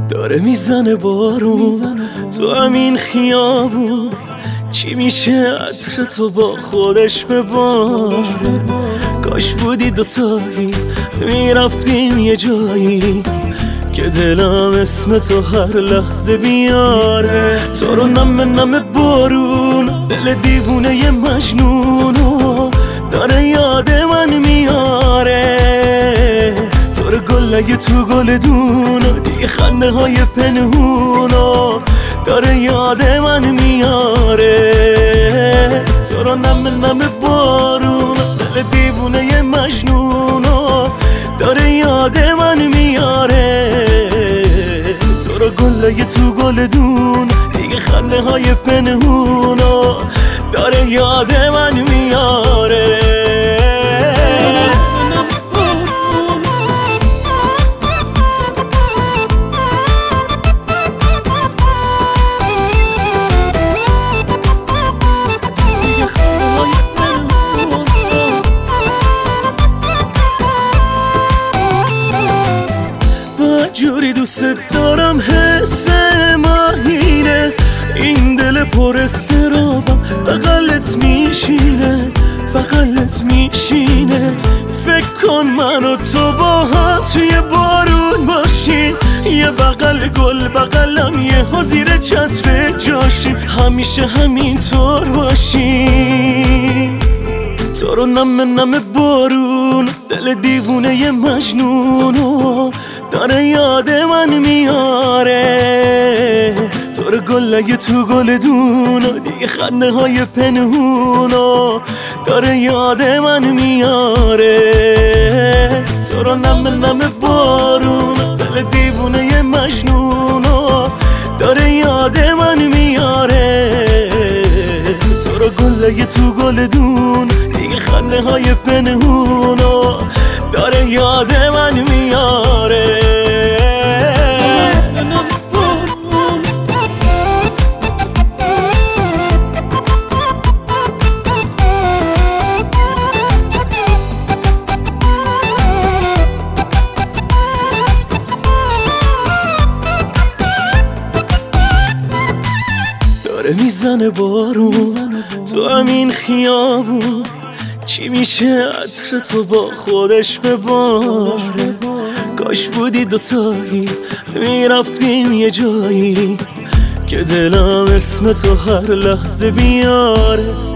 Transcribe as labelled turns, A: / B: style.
A: داره میزنه بارون تو همین خیابون، چی میشه عطر تو با خودش بباره. کاش بودی دوتایی میرفتیم یه جایی که دلم اسم تو هر لحظه بیاره. تو رو نم بارون، دل دیوونه ی مجنونو داره یاد من میاره. تو رو گله تو گلدونو دیگه خنده های پنهونو داره یاد من میاره. تو رو نم بارون، دل دیوونه ی مجنونو داره یاد من میاره. تو رو گله تو گلدون دیگه خنده های پنهونو داره یاد من میاره. جوری دوست دارم حس ماهینه، این دل پر استرابم بغلت میشینه بغلت میشینه. فکر کن من و تو با هم توی بارون باشیم، یه بغل گل بغلم یه ها زیر چتر جاشیم، همیشه همینطور باشیم. تو رو نم بارون، دل دیوونه ی مجنونو داره یاد من میاره. تو رو گله تو گلدونو دیگه خنده های پنهونو داره یاد من میاره. تو رو نم بارون، دل دیوونه ی مجنونو داره یاد من میاره. تو رو گله تو گلدون دیگه خنده های پنهونو داره یاد من میاره. داره میزنه بارون تو همین خیابون، چی میشه عطر تو با خودش بباره. کاش بودی دوتایی میرفتیم یه جایی که دلم اسم تو هر لحظه بیاره.